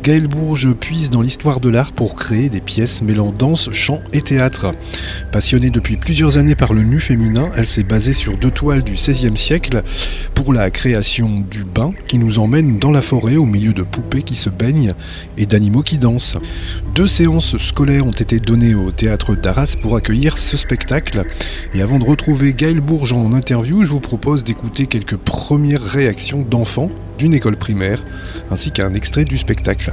Gaëlle Bourges puise dans l'histoire de l'art pour créer des pièces mêlant danse, chant et théâtre. Passionnée depuis plusieurs années par le nu féminin, elle s'est basée sur 2 toiles du XVIe siècle pour la création du bain qui nous emmène dans la forêt au milieu de poupées qui se baignent et d'animaux qui dansent. 2 séances scolaires ont été données au théâtre d'Arras pour accueillir ce spectacle. Et avant de retrouver Gaëlle Bourges en interview, je vous propose d'écouter quelques premières réactions d'enfants d'une école primaire, ainsi qu'un extrait du spectacle.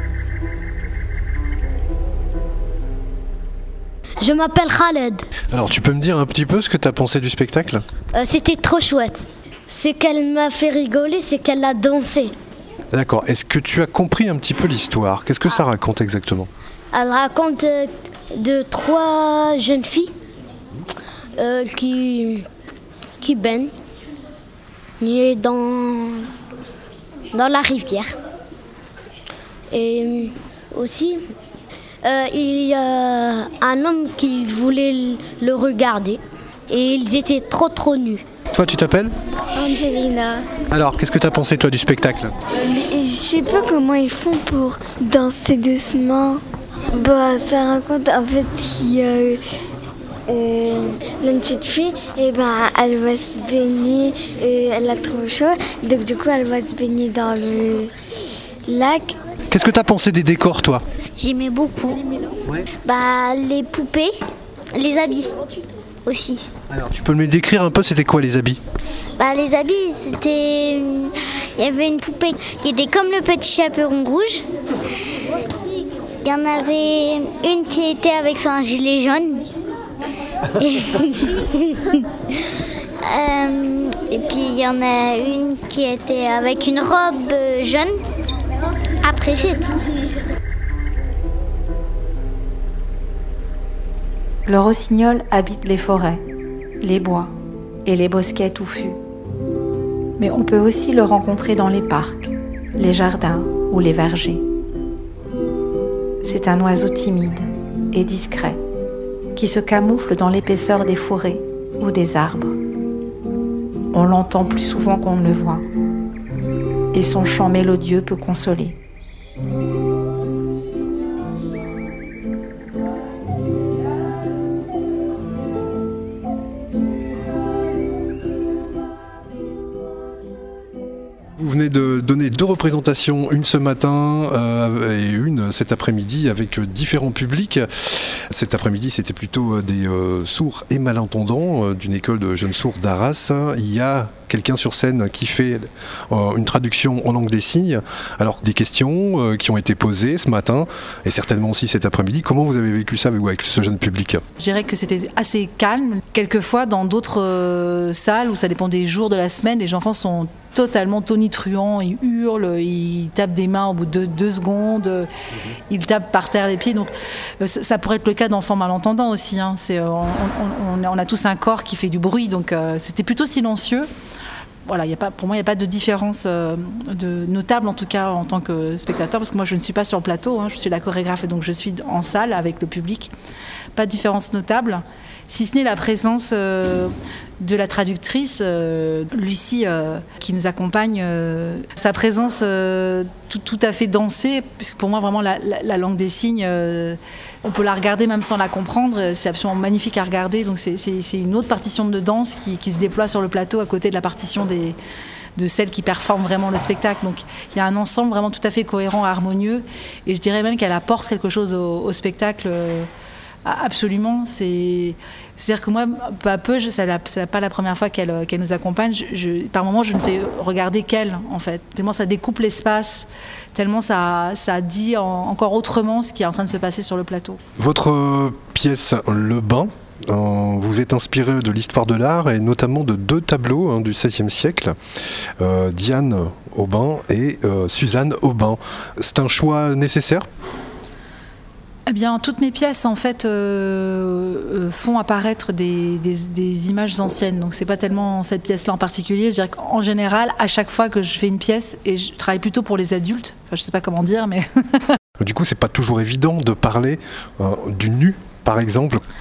Je m'appelle Khaled. Alors tu peux me dire un petit peu ce que tu as pensé du spectacle ? C'était trop chouette. C'est qu'elle m'a fait rigoler, c'est qu'elle a dansé. D'accord, est-ce que tu as compris un petit peu l'histoire ? Qu'est-ce que ça raconte exactement ? Elle raconte de 3 jeunes filles qui baignent dans la rivière. Et aussi, il y a un homme qui voulait le regarder et ils étaient trop nus. Toi, tu t'appelles ? Angelina. Alors, qu'est-ce que tu as pensé, toi, du spectacle ? Je sais pas comment ils font pour danser doucement. Ça raconte en fait qu'il y a une petite fille, et elle va se baigner, elle a trop chaud, donc du coup elle va se baigner dans le lac. Qu'est-ce que tu as pensé des décors, toi ? J'aimais beaucoup. Ouais. Les poupées, les habits aussi. Alors, tu peux me décrire un peu, c'était quoi les habits ? Les habits, c'était... Il y avait une poupée qui était comme le petit chaperon rouge. Il y en avait une qui était avec son gilet jaune. Et puis il y en a une qui était avec une robe jaune. Après c'est tout. Le rossignol habite les forêts, les bois et les bosquets touffus. Mais on peut aussi le rencontrer dans les parcs, les jardins ou les vergers. C'est un oiseau timide et discret qui se camoufle dans l'épaisseur des forêts ou des arbres. On l'entend plus souvent qu'on ne le voit, et son chant mélodieux peut consoler. Vous venez de donner 2 représentations, une ce matin et une cet après-midi avec différents publics. Cet après-midi, c'était plutôt des sourds et malentendants d'une école de jeunes sourds d'Arras. Il y a quelqu'un sur scène qui fait une traduction en langue des signes. Alors, des questions qui ont été posées ce matin et certainement aussi cet après-midi. Comment vous avez vécu ça avec ce jeune public ? Je dirais que c'était assez calme. Quelquefois, dans d'autres salles où ça dépend des jours de la semaine, les enfants sont totalement tonitruants, ils hurlent, ils tapent des mains au bout de 2 secondes, ils tapent par terre les pieds. Donc ça pourrait être le cas d'enfants malentendants aussi. Hein. On a tous un corps qui fait du bruit, donc c'était plutôt silencieux. Voilà, pour moi, il n'y a pas de différence notable, en tout cas en tant que spectateur, parce que moi, je ne suis pas sur le plateau, hein, je suis la chorégraphe, et donc je suis en salle avec le public. Pas de différence notable, si ce n'est la présence de la traductrice, Lucie, qui nous accompagne. Sa présence tout à fait dansée, puisque pour moi, vraiment, la langue des signes, on peut la regarder même sans la comprendre. C'est absolument magnifique à regarder. Donc c'est une autre partition de danse qui se déploie sur le plateau à côté de la partition de celles qui performent vraiment le spectacle. Donc il y a un ensemble vraiment tout à fait cohérent, harmonieux. Et je dirais même qu'elle apporte quelque chose au spectacle. Absolument, c'est-à-dire que moi, peu à peu, ce n'est pas la première fois qu'elle nous accompagne. Par moments, je ne fais regarder qu'elle, en fait. Tellement ça découpe l'espace, tellement ça dit encore autrement ce qui est en train de se passer sur le plateau. Votre pièce Le Bain, vous êtes inspiré de l'histoire de l'art et notamment de 2 tableaux du XVIe siècle, Diane Aubin et Suzanne Aubin. C'est un choix nécessaire ? Eh bien, toutes mes pièces, en fait, font apparaître des images anciennes. Donc, c'est pas tellement cette pièce-là en particulier. Je dirais qu'en général, à chaque fois que je fais une pièce, et je travaille plutôt pour les adultes, enfin, je sais pas comment dire, mais... Du coup, c'est pas toujours évident de parler du nu, par exemple.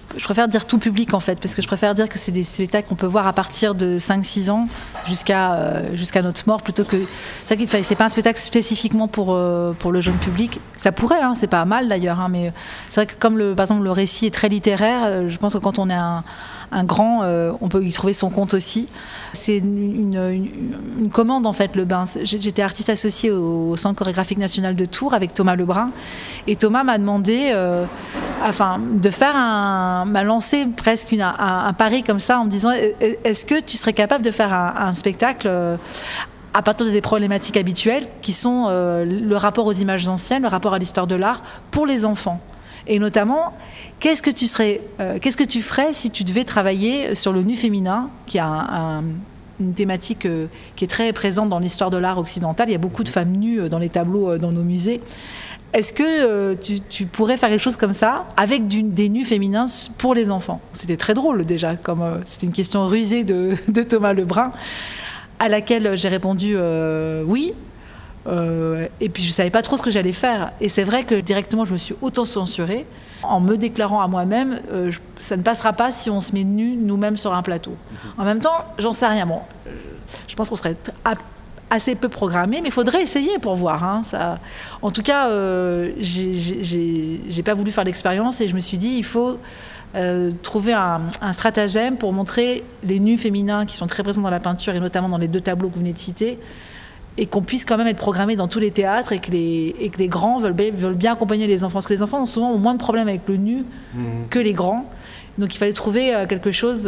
je préfère dire tout public en fait, parce que je préfère dire que c'est des spectacles qu'on peut voir à partir de 5-6 ans jusqu'à notre mort, plutôt que c'est pas un spectacle spécifiquement pour le jeune public. Ça pourrait, hein, c'est pas mal d'ailleurs, hein, mais c'est vrai que comme par exemple le récit est très littéraire, je pense que quand on est un grand, on peut y trouver son compte aussi. C'est une commande en fait, le bain. J'étais artiste associée au Centre chorégraphique national de Tours avec Thomas Lebrun, et Thomas m'a demandé de faire m'a lancé presque un pari comme ça en me disant est-ce que tu serais capable de faire un spectacle à partir des problématiques habituelles qui sont le rapport aux images anciennes, le rapport à l'histoire de l'art pour les enfants. Et notamment, qu'est-ce que tu ferais si tu devais travailler sur le nu féminin, qui a une thématique qui est très présente dans l'histoire de l'art occidental. Il y a beaucoup de femmes nues dans les tableaux dans nos musées. Est-ce que tu pourrais faire quelque chose comme ça avec des nus féminins pour les enfants ? C'était très drôle déjà, c'était une question rusée de Thomas Lebrun, à laquelle j'ai répondu oui. Et puis je savais pas trop ce que j'allais faire, et c'est vrai que directement je me suis auto-censurée en me déclarant à moi-même ça ne passera pas si on se met nus nous-mêmes sur un plateau. En même temps, j'en sais rien. Bon, je pense qu'on serait assez peu programmé, mais il faudrait essayer pour voir, hein, ça. En tout cas, j'ai pas voulu faire l'expérience, et je me suis dit il faut trouver un stratagème pour montrer les nus féminins qui sont très présents dans la peinture, et notamment dans les 2 tableaux que vous venez de citer, et qu'on puisse quand même être programmé dans tous les théâtres, et que les grands veulent bien accompagner les enfants, parce que les enfants ont moins de problèmes avec le nu que les grands. Donc il fallait trouver quelque chose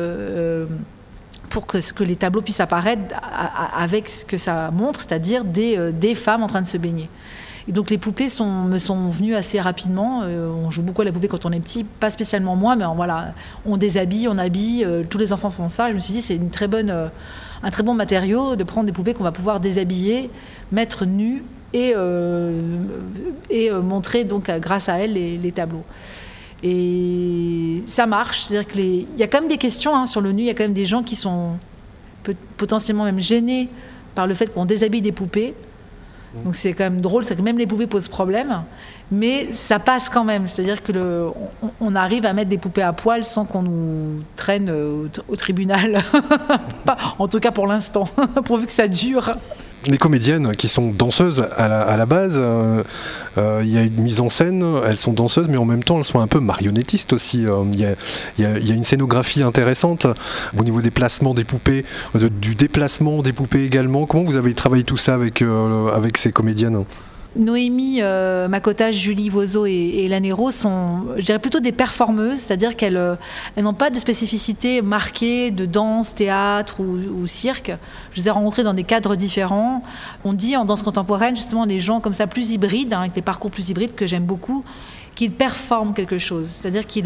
pour que les tableaux puissent apparaître avec ce que ça montre, c'est-à-dire des femmes en train de se baigner. Et donc les poupées me sont venues assez rapidement. On joue beaucoup à la poupée quand on est petit, pas spécialement moi, mais voilà, on déshabille, on habille, tous les enfants font ça. Je me suis dit c'est un très bon matériau de prendre des poupées qu'on va pouvoir déshabiller, mettre nues et montrer donc grâce à elles les tableaux. Et ça marche, c'est-à-dire qu'il y a quand même des questions, hein, sur le nu. Il y a quand même des gens qui sont potentiellement même gênés par le fait qu'on déshabille des poupées. Donc c'est quand même drôle, c'est que même les poupées posent problème, mais ça passe quand même. C'est-à-dire que on arrive à mettre des poupées à poil sans qu'on nous traîne au tribunal. En tout cas pour l'instant, pourvu que ça dure. Les comédiennes qui sont danseuses à la base, il y a une mise en scène, elles sont danseuses, mais en même temps elles sont un peu marionnettistes aussi. Il y a une scénographie intéressante au niveau des placements des poupées, du déplacement des poupées également. Comment vous avez travaillé tout ça avec ces comédiennes ? Noémie Macotage, Julie Vozo et Hélène Hérault sont, je dirais, plutôt des performeuses, c'est-à-dire qu'elles n'ont pas de spécificité marquée de danse, théâtre ou cirque. Je les ai rencontrées dans des cadres différents. On dit en danse contemporaine, justement, les gens comme ça plus hybrides, hein, avec des parcours plus hybrides que j'aime beaucoup, qu'ils performent quelque chose. C'est-à-dire qu'ils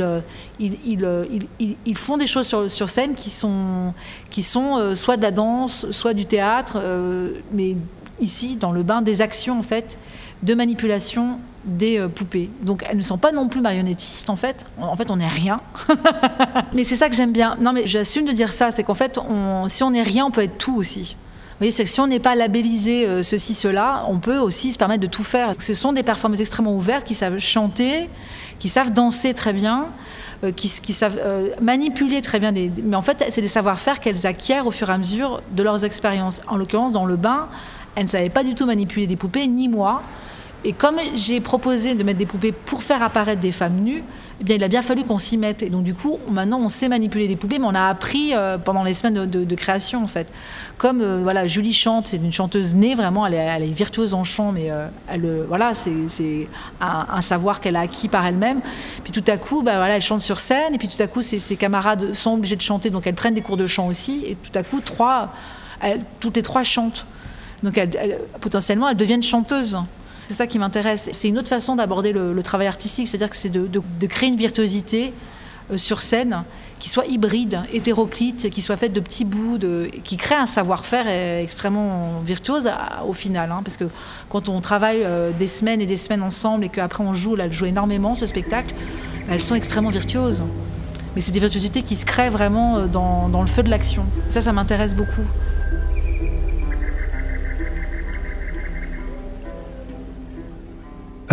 font des choses sur scène qui sont soit de la danse, soit du théâtre, mais ici, dans le bain, des actions en fait de manipulation des poupées. Donc elles ne sont pas non plus marionnettistes en fait. En fait, on n'est rien. Mais c'est ça que j'aime bien. Non, mais j'assume de dire ça. C'est qu'en fait, si on n'est rien, on peut être tout aussi. Vous voyez, c'est que si on n'est pas labellisé ceci, cela, on peut aussi se permettre de tout faire. Ce sont des performances extrêmement ouvertes qui savent chanter, qui savent danser très bien, qui savent manipuler très bien. Mais en fait, c'est des savoir-faire qu'elles acquièrent au fur et à mesure de leurs expériences. En l'occurrence, dans le bain, elles ne savaient pas du tout manipuler des poupées, ni moi. Et comme j'ai proposé de mettre des poupées pour faire apparaître des femmes nues, eh bien, il a bien fallu qu'on s'y mette. Et donc, du coup, maintenant, on sait manipuler des poupées, mais on a appris pendant les semaines de création, en fait. Comme, voilà, Julie chante, c'est une chanteuse née, vraiment, elle est virtuose en chant, mais voilà, c'est un savoir qu'elle a acquis par elle-même. Puis tout à coup, voilà, elle chante sur scène, et puis tout à coup, ses camarades sont obligés de chanter, donc elles prennent des cours de chant aussi, et tout à coup, toutes les 3 chantent. Donc, potentiellement, elles deviennent chanteuses. C'est ça qui m'intéresse. C'est une autre façon d'aborder le travail artistique, c'est-à-dire que c'est de créer une virtuosité sur scène qui soit hybride, hétéroclite, qui soit faite de petits bouts, qui crée un savoir-faire extrêmement virtuose au final. Hein, parce que quand on travaille des semaines et des semaines ensemble et qu'après on joue, là, elle joue énormément ce spectacle, elles sont extrêmement virtuoses. Mais c'est des virtuosités qui se créent vraiment dans le feu de l'action. Ça m'intéresse beaucoup.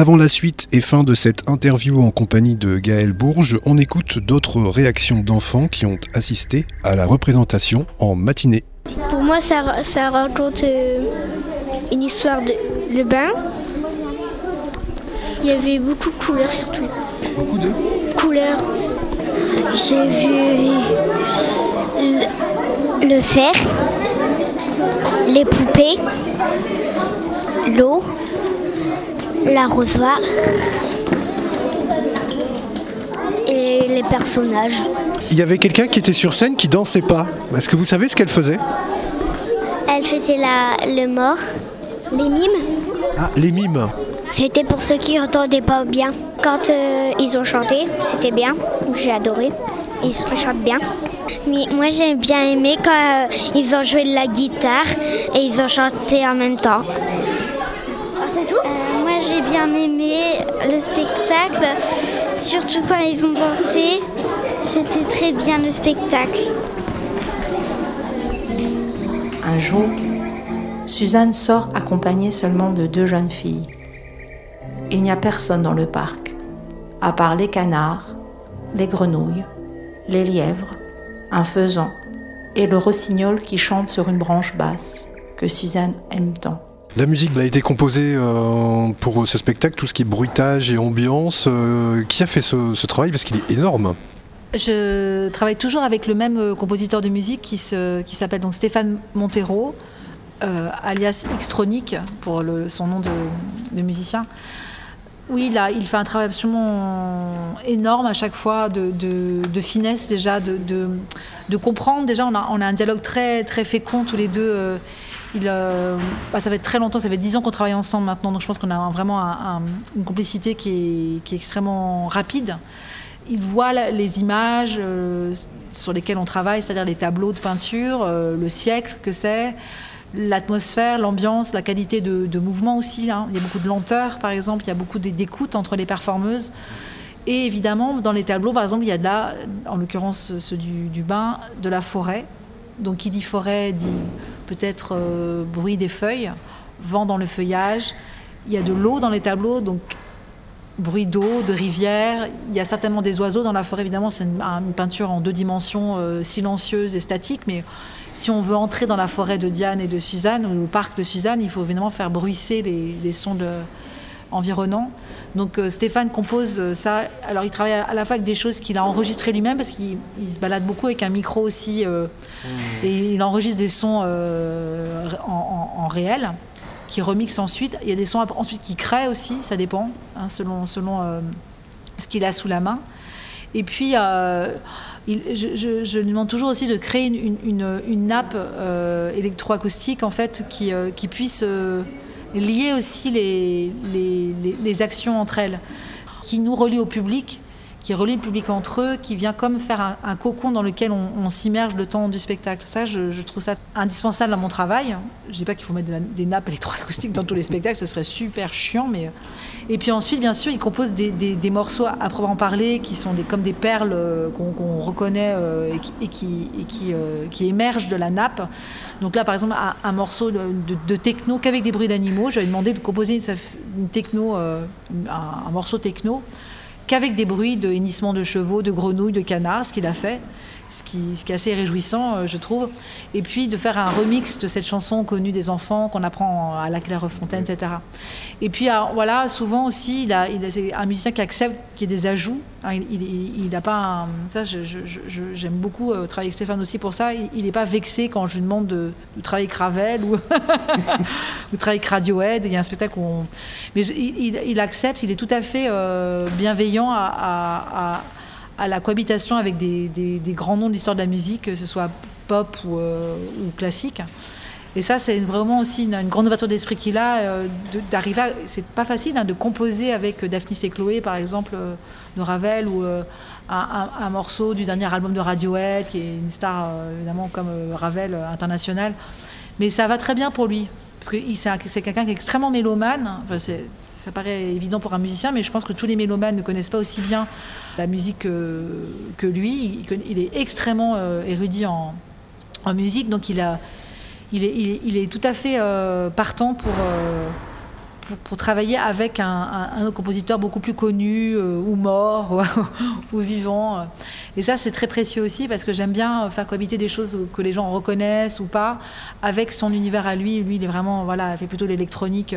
Avant la suite et fin de cette interview en compagnie de Gaël Bourges, on écoute d'autres réactions d'enfants qui ont assisté à la représentation en matinée. Pour moi, ça raconte une histoire de le bain. Il y avait beaucoup de couleurs surtout. Beaucoup de Couleurs. J'ai vu le cerf, les poupées, l'eau, l'arrosoir et les personnages. Il y avait quelqu'un qui était sur scène qui dansait pas. Est-ce que vous savez ce qu'elle faisait ? Elle faisait le mort, les mimes. Ah, les mimes. C'était pour ceux qui n'entendaient pas bien. Quand ils ont chanté, c'était bien. J'ai adoré. Ils chantent bien. Mais moi, j'ai bien aimé quand ils ont joué de la guitare et ils ont chanté en même temps. C'est tout ? Moi, j'ai bien aimé le spectacle, surtout quand ils ont dansé. C'était très bien le spectacle. Un jour, Suzanne sort accompagnée seulement de 2 jeunes filles. Il n'y a personne dans le parc, à part les canards, les grenouilles, les lièvres, un faisan et le rossignol qui chante sur une branche basse, que Suzanne aime tant. La musique a été composée pour ce spectacle, tout ce qui est bruitage et ambiance. Qui a fait ce travail ? Parce qu'il est énorme. Je travaille toujours avec le même compositeur de musique qui s'appelle donc Stéphane Montero, alias Xtronic pour son nom de musicien. Oui, il fait un travail absolument énorme à chaque fois, de finesse déjà, de comprendre. Déjà, on a un dialogue très, très fécond tous les deux. Ça fait très longtemps, ça fait 10 ans qu'on travaille ensemble maintenant, donc je pense qu'on a vraiment une complicité qui est extrêmement rapide. Il voit les images sur lesquelles on travaille, c'est-à-dire les tableaux de peinture, le siècle que c'est, l'atmosphère, l'ambiance, la qualité de mouvement aussi. Hein. Il y a beaucoup de lenteur, par exemple, il y a beaucoup d'écoute entre les performeuses. Et évidemment, dans les tableaux, par exemple, il y a de en l'occurrence ceux du bain, de la forêt. Donc qui dit forêt dit peut-être bruit des feuilles, vent dans le feuillage. Il y a de l'eau dans les tableaux, donc bruit d'eau, de rivière. Il y a certainement des oiseaux dans la forêt. Évidemment, c'est une peinture en 2 dimensions, silencieuse et statique. Mais si on veut entrer dans la forêt de Diane et de Suzanne, ou le parc de Suzanne, il faut évidemment faire bruisser les sons environnants. Donc Stéphane compose ça. Alors il travaille à la fois avec des choses qu'il a enregistrées lui-même, parce qu'il se balade beaucoup avec un micro aussi. Et il enregistre des sons en réel, qui remixe ensuite. Il y a des sons ensuite qui crée aussi, ça dépend, hein, selon ce qu'il a sous la main. Et puis, je lui demande toujours aussi de créer une nappe électroacoustique en fait, qui puisse lier aussi les actions entre elles, qui nous relie au public, qui relie le public entre eux, qui vient comme faire un cocon dans lequel on s'immerge le temps du spectacle. Ça, je trouve ça indispensable à mon travail. Je ne dis pas qu'il faut mettre des nappes électroacoustiques dans tous les spectacles, ce serait super chiant. Et puis ensuite, bien sûr, il compose des morceaux à proprement parler, qui sont comme des perles qu'on reconnaît et qui émergent de la nappe. Donc là, par exemple, un morceau de techno qu'avec des bruits d'animaux. Je lui ai demandé de composer une techno, un morceau techno, qu'avec des bruits de hennissements de chevaux, de grenouilles, de canards, ce qu'il a fait, ce qui est assez réjouissant, je trouve. Et puis de faire un remix de cette chanson connue des enfants qu'on apprend à la Clairefontaine, etc. Et puis voilà, souvent aussi, c'est un musicien qui accepte qu'il y ait des ajouts. Il n'a pas ça, j'aime beaucoup travailler avec Stéphane aussi pour ça. Il n'est pas vexé quand je lui demande de travailler avec Ravel ou ou travailler avec Radiohead. Il y a un spectacle où mais il accepte, il est tout à fait bienveillant à la cohabitation avec des grands noms de l'histoire de la musique, que ce soit pop ou classique. Et ça, c'est vraiment aussi une grande ouverture d'esprit qu'il a, d'arriver à... C'est pas facile de composer avec Daphnis et Chloé, par exemple, de Ravel, ou un morceau du dernier album de Radiohead, qui est une star, évidemment, comme Ravel, international. Mais ça va très bien pour lui. Parce que c'est quelqu'un qui est extrêmement mélomane. Enfin, ça paraît évident pour un musicien, mais je pense que tous les mélomanes ne connaissent pas aussi bien la musique que lui. Il est extrêmement érudit en musique, donc il est tout à fait partant pour travailler avec un compositeur beaucoup plus connu, ou mort, ou vivant. Et ça, c'est très précieux aussi, parce que j'aime bien faire cohabiter des choses que les gens reconnaissent ou pas, avec son univers à lui. Lui, il est vraiment, il fait plutôt l'électronique.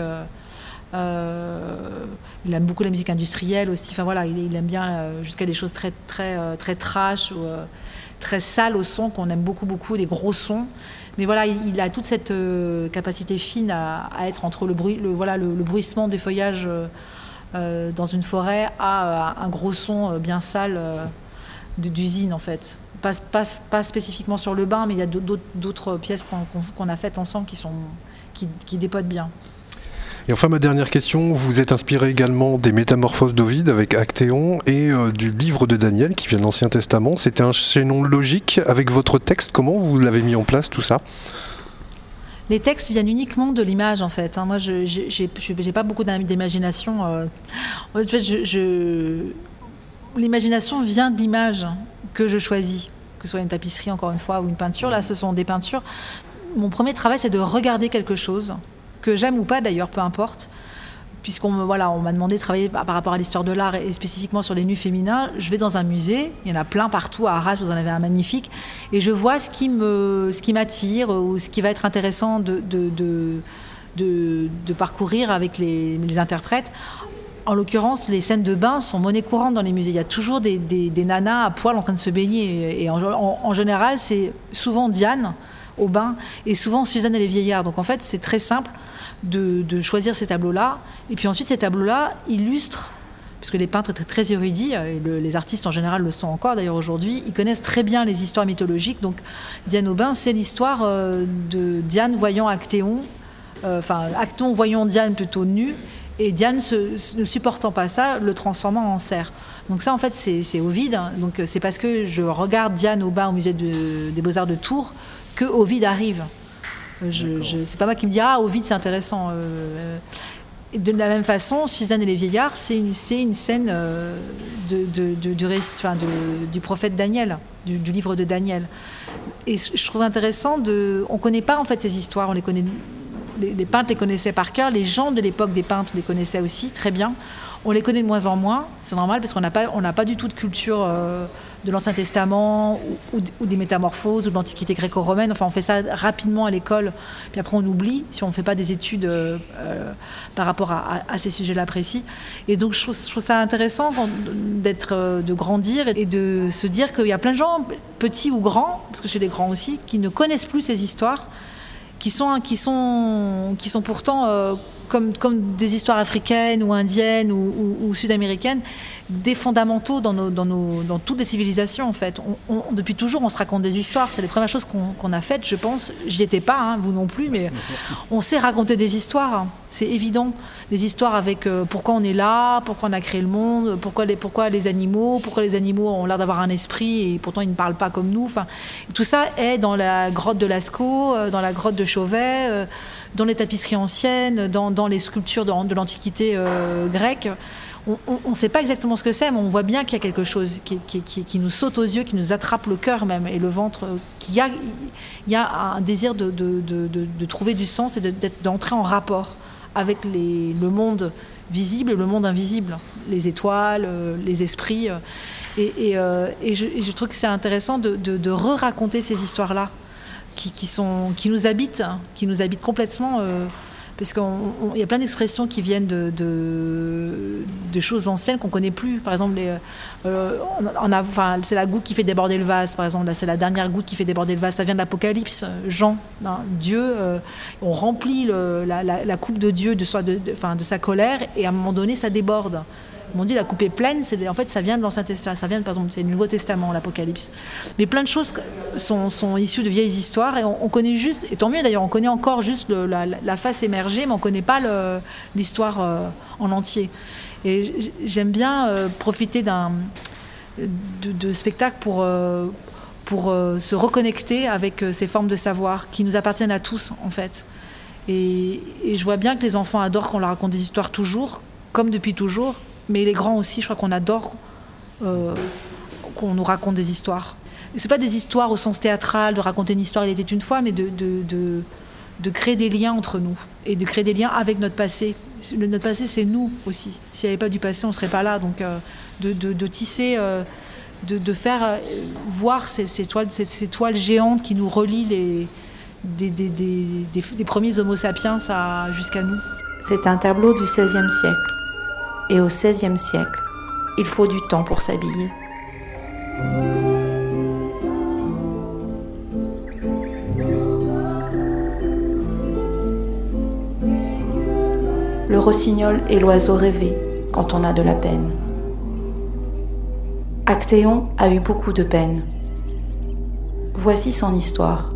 Il aime beaucoup la musique industrielle aussi. Enfin voilà, il aime bien jusqu'à des choses très très trash ou très sales au son, qu'on aime beaucoup, des gros sons. Mais voilà, il a toute cette capacité fine à être entre le bruissement des feuillages dans une forêt à un gros son bien sale d'usine en fait. Pas spécifiquement sur le bain, mais il y a d'autres pièces qu'on a faites ensemble qui dépotent bien. Et enfin, ma dernière question, vous êtes inspiré également des Métamorphoses d'Ovide avec Actéon et du livre de Daniel qui vient de l'Ancien Testament. C'était un chaînon logique avec votre texte. Comment vous l'avez mis en place, tout ça ? Les textes viennent uniquement de l'image, en fait. Moi, j'ai pas beaucoup d'imagination. En fait, l'imagination vient de l'image que je choisis, que ce soit une tapisserie, encore une fois, ou une peinture. Là, ce sont des peintures. Mon premier travail, c'est de regarder quelque chose, que j'aime ou pas d'ailleurs, peu importe, puisqu'on m'a demandé de travailler par rapport à l'histoire de l'art et spécifiquement sur les nus féminins. Je vais dans un musée, il y en a plein partout, à Arras, vous en avez un magnifique, et je vois ce qui m'attire ou ce qui va être intéressant de parcourir avec les interprètes. En l'occurrence, les scènes de bain sont monnaie courante dans les musées. Il y a toujours des nanas à poil en train de se baigner, et en général, c'est souvent Diane au bain, et souvent Suzanne et les vieillards. Donc en fait, c'est très simple de choisir ces tableaux-là. Et puis ensuite, ces tableaux-là illustrent, puisque les peintres étaient très érudits, et les artistes en général le sont encore d'ailleurs aujourd'hui, ils connaissent très bien les histoires mythologiques. Donc Diane au bain, c'est l'histoire de Diane voyant Actéon, Actéon voyant Diane plutôt nue, et Diane, ne supportant pas ça, le transformant en cerf. Donc ça, en fait, c'est Ovide. Hein. Donc c'est parce que je regarde Diane au bain au musée des Beaux-Arts de Tours que Ovide arrive. C'est pas moi qui me dis « Ah, Ovide, c'est intéressant ». De la même façon, Suzanne et les vieillards, c'est une scène du prophète Daniel, du livre de Daniel. Et je trouve intéressant on ne connaît pas en fait ces histoires, on les connaît. Les peintres les connaissaient par cœur, les gens de l'époque des peintres les connaissaient aussi très bien. On les connaît de moins en moins, c'est normal parce qu'on n'a pas du tout de culture de l'Ancien Testament ou des Métamorphoses ou de l'Antiquité gréco-romaine. Enfin, on fait ça rapidement à l'école, puis après on oublie si on ne fait pas des études par rapport à ces sujets-là précis. Et donc je trouve ça intéressant de grandir et de se dire qu'il y a plein de gens, petits ou grands, parce que chez les grands aussi, qui ne connaissent plus ces histoires, qui sont pourtant comme des histoires africaines ou indiennes ou sud-américaines, des fondamentaux dans toutes les civilisations en fait. Depuis toujours, on se raconte des histoires. C'est les premières choses qu'on a faites, je pense. J'y étais pas, hein, vous non plus, mais on sait raconter des histoires. Hein. C'est évident. Des histoires avec pourquoi on est là, pourquoi on a créé le monde, pourquoi les animaux ont l'air d'avoir un esprit et pourtant ils ne parlent pas comme nous. Enfin, tout ça est dans la grotte de Lascaux, dans la grotte de Chauvet, dans les tapisseries anciennes, dans les sculptures de l'Antiquité grecque. On ne sait pas exactement ce que c'est, mais on voit bien qu'il y a quelque chose qui nous saute aux yeux, qui nous attrape le cœur même et le ventre, il y a un désir de trouver du sens et d'entrer en rapport avec le monde visible et le monde invisible, les étoiles, les esprits. Et je trouve que c'est intéressant de re-raconter ces histoires-là qui nous habitent complètement. Parce qu'il y a plein d'expressions qui viennent de choses anciennes qu'on ne connaît plus. Par exemple, c'est la goutte qui fait déborder le vase, par exemple. Là, c'est la dernière goutte qui fait déborder le vase. Ça vient de l'Apocalypse. Jean, Dieu, on remplit la coupe de Dieu de sa colère, et à un moment donné, ça déborde. On dit la coupe est pleine, en fait ça vient de l'Ancien Testament, ça vient par exemple, c'est le Nouveau Testament, l'Apocalypse. Mais plein de choses sont issues de vieilles histoires, et on connaît juste, et tant mieux d'ailleurs, on connaît encore juste la face émergée, mais on ne connaît pas l'histoire en entier. Et j'aime bien profiter de spectacles pour se reconnecter avec ces formes de savoir qui nous appartiennent à tous en fait. Et je vois bien que les enfants adorent qu'on leur raconte des histoires toujours, comme depuis toujours. Mais les grands aussi, je crois qu'on adore qu'on nous raconte des histoires. Et c'est pas des histoires au sens théâtral, de raconter une histoire, il était une fois, mais de créer des liens entre nous et de créer des liens avec notre passé Notre passé, c'est nous aussi. S'il n'y avait pas du passé, on ne serait pas là. Donc, de tisser, de faire voir ces toiles géantes qui nous relient des premiers Homo sapiens jusqu'à nous. C'est un tableau du XVIe siècle. Et au XVIe siècle, il faut du temps pour s'habiller. Le rossignol est l'oiseau rêvé quand on a de la peine. Actéon a eu beaucoup de peine. Voici son histoire.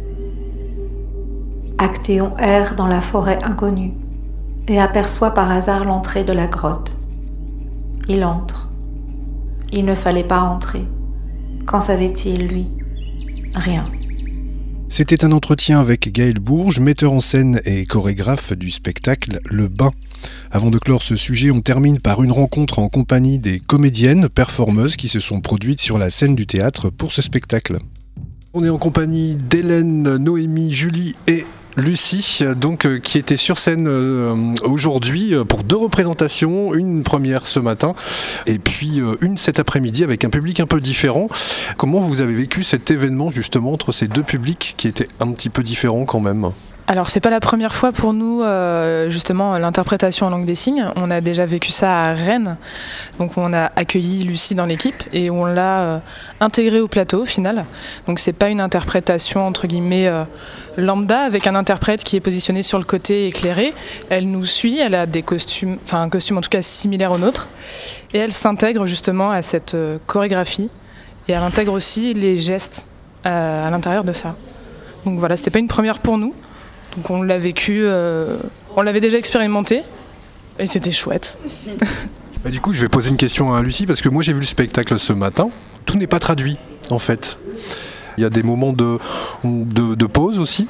Actéon erre dans la forêt inconnue et aperçoit par hasard l'entrée de la grotte. Il entre. Il ne fallait pas entrer. Qu'en savait-il, lui ? Rien. C'était un entretien avec Gaël Bourges, metteur en scène et chorégraphe du spectacle Le Bain. Avant de clore ce sujet, on termine par une rencontre en compagnie des comédiennes performeuses qui se sont produites sur la scène du théâtre pour ce spectacle. On est en compagnie d'Hélène, Noémie, Julie et Lucie, donc, qui était sur scène aujourd'hui pour 2 représentations, une première ce matin et puis une cet après-midi avec un public un peu différent. Comment vous avez vécu cet événement justement entre ces 2 publics qui étaient un petit peu différents quand même ? Alors c'est pas la première fois pour nous justement l'interprétation en langue des signes. On a déjà vécu ça à Rennes. Donc on a accueilli Lucie dans l'équipe et on l'a intégrée au plateau au final. Donc c'est pas une interprétation entre guillemets lambda avec un interprète qui est positionné sur le côté éclairé. Elle nous suit, elle a des costumes, enfin un costume en tout cas similaire au nôtre et elle s'intègre justement à cette chorégraphie et elle intègre aussi les gestes à l'intérieur de ça. Donc voilà, c'était pas une première pour nous. Donc on l'a vécu, on l'avait déjà expérimenté et c'était chouette. Du coup, je vais poser une question à Lucie parce que moi j'ai vu le spectacle ce matin. Tout n'est pas traduit en fait. Il y a des moments de pause aussi.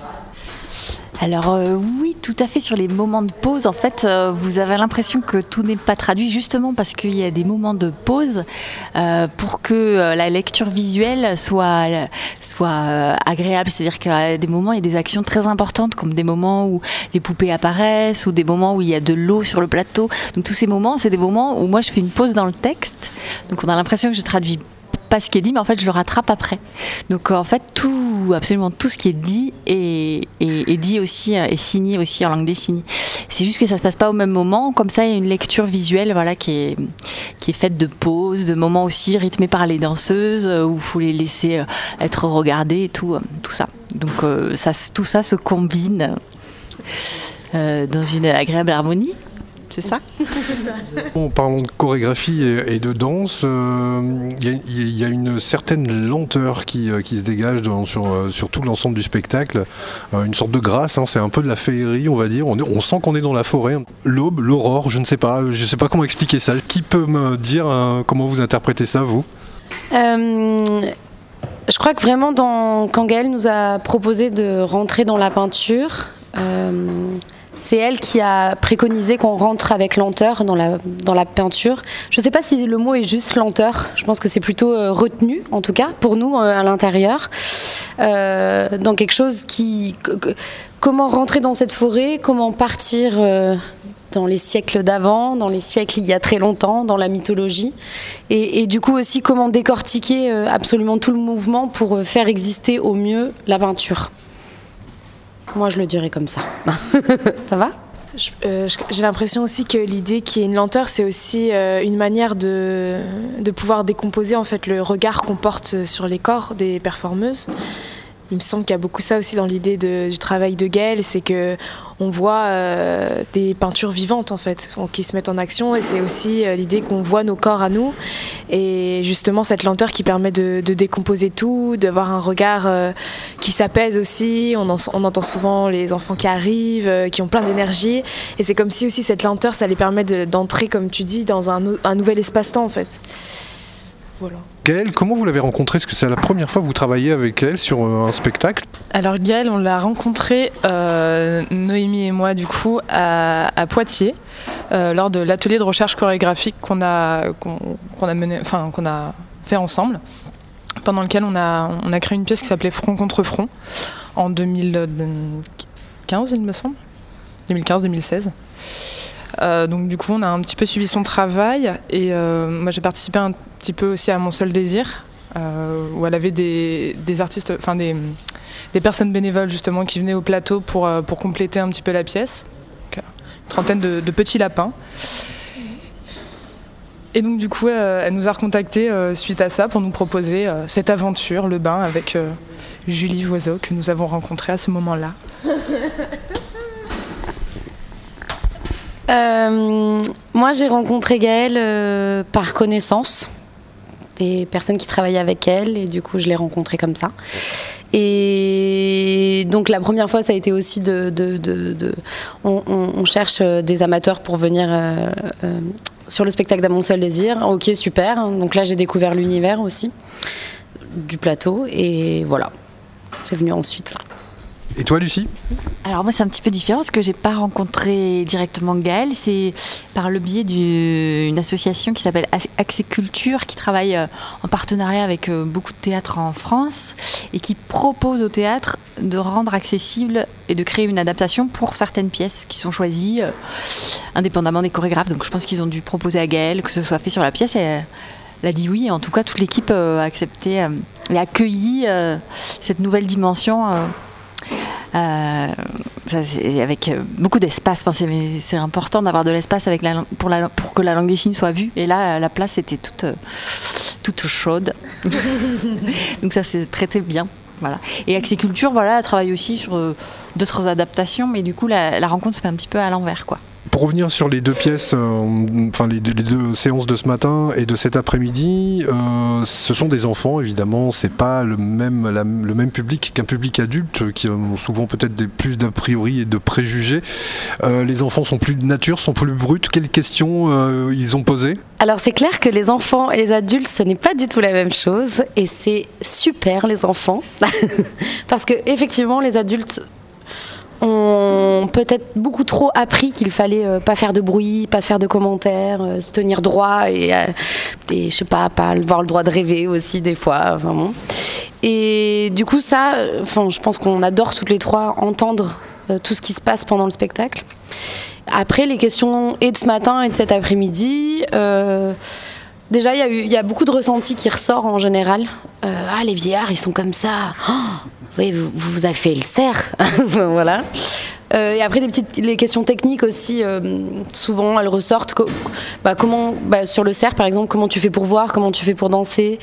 Alors oui, tout à fait, sur les moments de pause, en fait, vous avez l'impression que tout n'est pas traduit justement parce qu'il y a des moments de pause pour que la lecture visuelle soit agréable. C'est-à-dire qu'à des moments, il y a des actions très importantes comme des moments où les poupées apparaissent ou des moments où il y a de l'eau sur le plateau. Donc tous ces moments, c'est des moments où moi je fais une pause dans le texte. Donc on a l'impression que je traduis pas ce qui est dit, mais en fait je le rattrape après. Donc en fait absolument tout ce qui est dit est dit aussi, est signé aussi en langue des signes. C'est juste que ça se passe pas au même moment. Comme ça, il y a une lecture visuelle, voilà, qui est faite de pauses, de moments aussi rythmés par les danseuses où il faut les laisser être regardées et tout ça. Donc tout ça se combine dans une agréable harmonie. C'est ça. En parlant de chorégraphie et de danse, il y a une certaine lenteur qui se dégage sur tout l'ensemble du spectacle. Une sorte de grâce, c'est un peu de la féerie, on va dire. On sent qu'on est dans la forêt. L'aube, l'aurore, je ne sais pas comment expliquer ça. Qui peut me dire comment vous interprétez ça, vous ? Je crois que vraiment, quand Gaëlle nous a proposé de rentrer dans la peinture, c'est elle qui a préconisé qu'on rentre avec lenteur dans la peinture. Je ne sais pas si le mot est juste lenteur. Je pense que c'est plutôt retenu, en tout cas, pour nous, à l'intérieur. Dans quelque chose comment rentrer dans cette forêt, comment partir dans les siècles d'avant, dans les siècles il y a très longtemps, dans la mythologie. Et du coup aussi, comment décortiquer absolument tout le mouvement pour faire exister au mieux la peinture. Moi, je le dirais comme ça. Ça va ? J'ai l'impression aussi que l'idée qu'il y ait une lenteur, c'est aussi une manière de pouvoir décomposer en fait le regard qu'on porte sur les corps des performeuses. Il me semble qu'il y a beaucoup ça aussi dans l'idée du travail de Gaëlle, c'est que on voit des peintures vivantes en fait, qui se mettent en action, et c'est aussi l'idée qu'on voit nos corps à nous, et justement cette lenteur qui permet de décomposer tout, d'avoir un regard qui s'apaise aussi. On entend souvent les enfants qui arrivent, qui ont plein d'énergie, et c'est comme si aussi cette lenteur, ça les permet d'entrer, comme tu dis, dans un nouvel espace-temps en fait. Voilà. Gaëlle, comment vous l'avez rencontrée ? Est-ce que c'est la première fois que vous travaillez avec elle sur un spectacle ? Alors Gaëlle, on l'a rencontrée, Noémie et moi du coup, à Poitiers, lors de l'atelier de recherche chorégraphique qu'on a fait ensemble, pendant lequel on a créé une pièce qui s'appelait Front contre front, en 2015 il me semble, 2015-2016. Donc du coup, on a un petit peu suivi son travail et moi j'ai participé un petit peu aussi à Mon seul désir, où elle avait des artistes, enfin des personnes bénévoles justement qui venaient au plateau pour compléter un petit peu la pièce. Donc, une trentaine de petits lapins. Et donc du coup, elle nous a recontactés suite à ça pour nous proposer cette aventure, le bain, avec Julie Voiseau, que nous avons rencontrée à ce moment-là. Moi, j'ai rencontré Gaëlle par connaissance, des personnes qui travaillaient avec elle, et du coup, je l'ai rencontrée comme ça. Et donc, la première fois, ça a été aussi on cherche des amateurs pour venir sur le spectacle d'À Mon seul désir. Ok, super. Donc là, j'ai découvert l'univers aussi du plateau, et voilà, c'est venu ensuite. Et toi, Lucie ? Alors moi, c'est un petit peu différent parce que j'ai pas rencontré directement Gaëlle. C'est par le biais d'une association qui s'appelle Axiculture, qui travaille en partenariat avec beaucoup de théâtres en France et qui propose au théâtre de rendre accessible et de créer une adaptation pour certaines pièces qui sont choisies indépendamment des chorégraphes. Donc je pense qu'ils ont dû proposer à Gaëlle que ce soit fait sur la pièce, et elle a dit oui. Et en tout cas, toute l'équipe a accepté et accueilli cette nouvelle dimension. Ça, c'est avec beaucoup d'espace. Enfin, c'est important d'avoir de l'espace pour que la langue des signes soit vue. Et là, la place était toute chaude. Donc ça s'est prêté bien. Voilà. Et Axiculture, elle travaille aussi sur d'autres adaptations, mais du coup, la rencontre se fait un petit peu à l'envers, quoi. Pour revenir sur les deux pièces, les deux séances de ce matin et de cet après-midi, ce sont des enfants, évidemment, c'est pas le même public qu'un public adulte, qui ont souvent peut-être plus d'a priori et de préjugés. Les enfants sont plus de nature, sont plus bruts. Quelles questions ils ont posées ? Alors c'est clair que les enfants et les adultes, ce n'est pas du tout la même chose, et c'est super, les enfants, parce que effectivement les adultes ont peut-être beaucoup trop appris qu'il fallait pas faire de bruit, pas faire de commentaires, se tenir droit et je sais pas avoir le droit de rêver aussi des fois, vraiment. Et du coup ça, je pense qu'on adore toutes les trois entendre tout ce qui se passe pendant le spectacle. Après les questions et de ce matin et de cet après-midi, déjà il y a beaucoup de ressentis qui ressortent en général. Les vieillards ils sont comme ça. Oui, vous avez fait le cerf. Voilà. Et après les questions techniques aussi, souvent elles ressortent. Sur le cerf par exemple, comment tu fais pour voir, comment tu fais pour danser,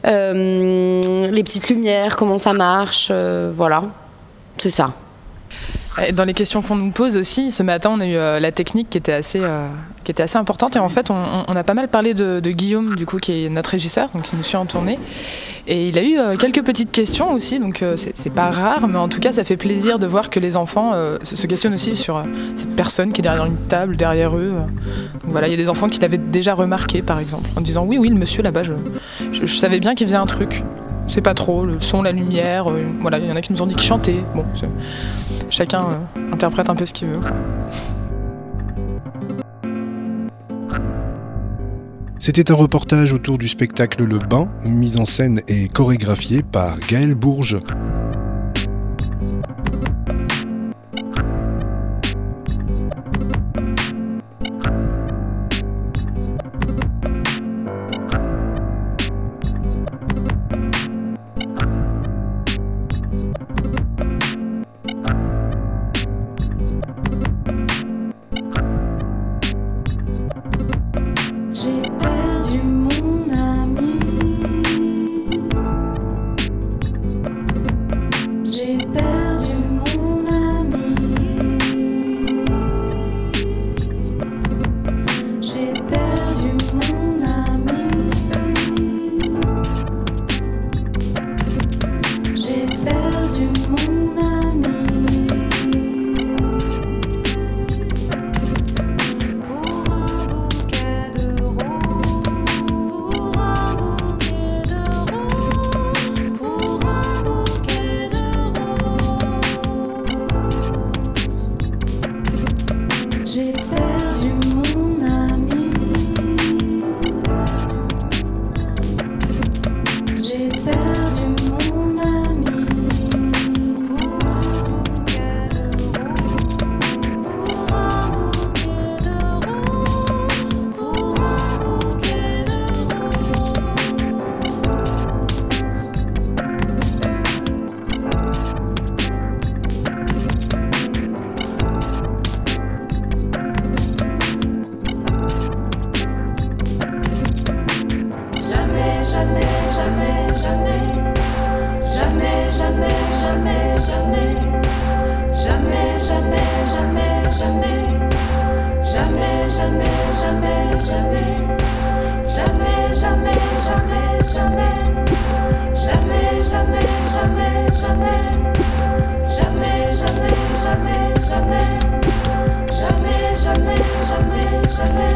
les petites lumières, comment ça marche, voilà, c'est ça. Dans les questions qu'on nous pose aussi, ce matin on a eu la technique qui était assez importante, et en fait on a pas mal parlé de Guillaume, du coup, qui est notre régisseur, donc qui nous suit en tournée, et il a eu quelques petites questions aussi, donc c'est pas rare, mais en tout cas ça fait plaisir de voir que les enfants se questionnent aussi sur cette personne qui est derrière une table, derrière eux. Donc voilà, il y a des enfants qui l'avaient déjà remarqué par exemple, en disant oui le monsieur là-bas, je savais bien qu'il faisait un truc. C'est pas trop, le son, la lumière, voilà, il y en a qui nous ont dit qu'ils chantaient. Bon, chacun interprète un peu ce qu'il veut. C'était un reportage autour du spectacle Le Bain, mis en scène et chorégraphié par Gaëlle Bourges. jamais